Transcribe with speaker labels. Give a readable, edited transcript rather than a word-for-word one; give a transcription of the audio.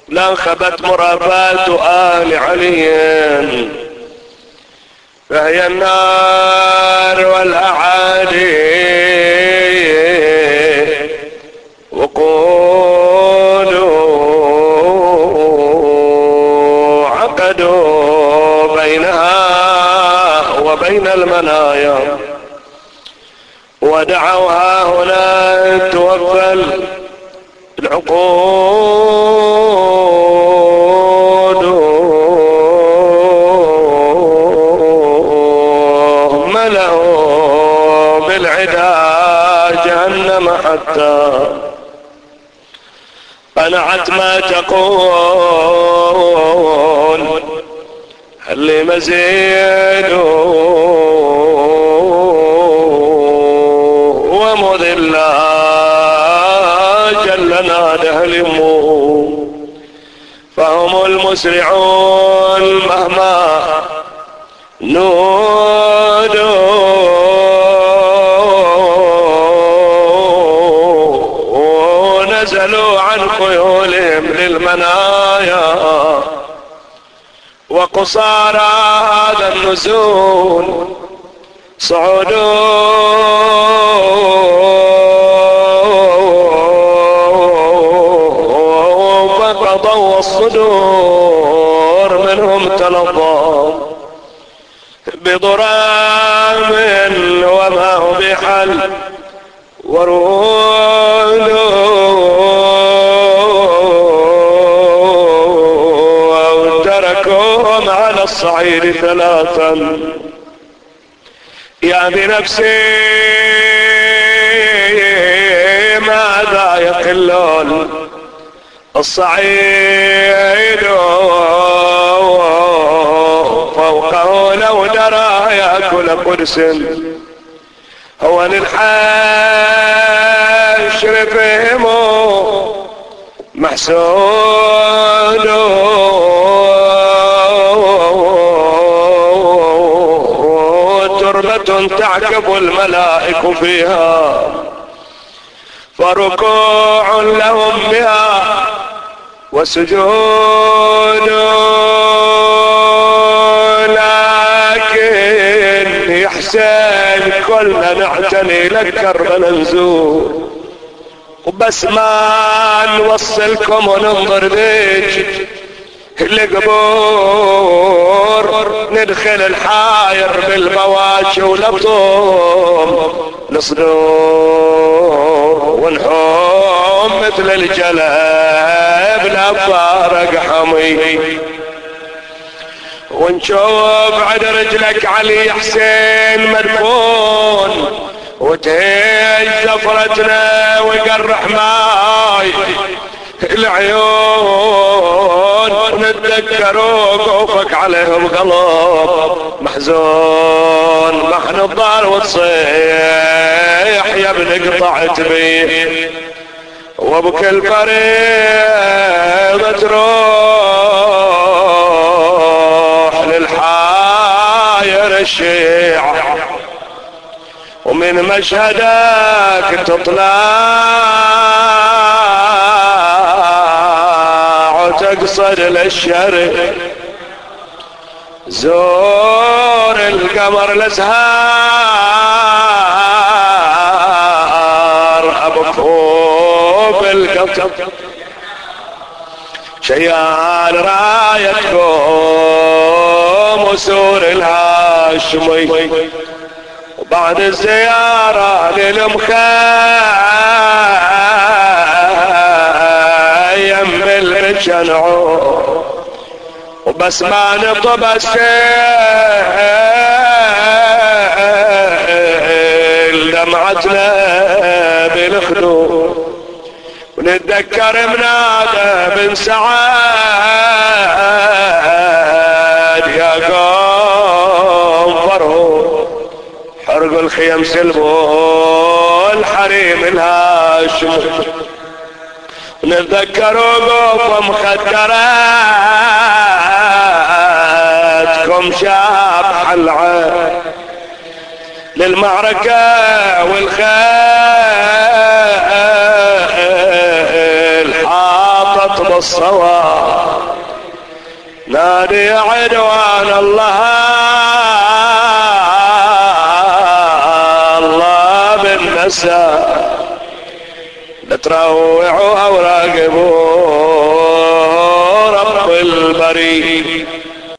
Speaker 1: لانخبت مرافات آل علي، فهي النار والأعادي وقولوا عقدوا بينها وبين المنايا، ودعوها هنا توفى العقود، ملأوا بالعدا جهنم حتى قنعت ما تقول، هل لي مزيد ومذلا جل ناده اليمو، فهم المسرعون مهما نودوا ونزلوا عن خيولهم للمنايا، وقصارى هذا النزول صعدوا فقضوا الصدور منهم تلظى بضرام وما هو بحل، ورودوا تركوهم على الصعيد ثلاثا. يا بنفسي ماذا يقلون الصعيد فوقه لو درى يأكل قدس، هو للحشر فهم محسود، تربة تعكب الملائك فيها، فركوع لهم بها وسجود، لكن يحسن كلنا نعتني لك كربنا نزور، وبس ما نوصلكم وننظر ذيك القبور، ندخل الحاير بالبواكي ولبطوم الصدور، ونحوم مثل الجلب لا فارق حمي، ونشوف عد رجلك علي حسين مدفون، وتهج زفرتنا ويقرح ماي العيون، ونتذكر وقوفك عليهم قلب محزون، محن الضار وتصيح يا ابن قطعت بيه، وبكل فريضة تروح للحاير الشيع، ومن مشهدك تطلع وتقصد للشرق، زور القمر الازهار ابكوب القمر، شيال رايتكم وسور الهاشمي، وبعد الزيارة للمخيم بالمجنعو، وبس ما نطب السيل دمعتنا بالخدود، ونتذكر منادى بن سعاد يا قوم فرهو، حرقوا الخيم سلبوا الحريم الهاشم، ونتذكر وقوف مخدراتكم شابح العين للمعركة والخيل حاطط بالصواب. نادي عنوان الله بالنساء، نتروع أوراد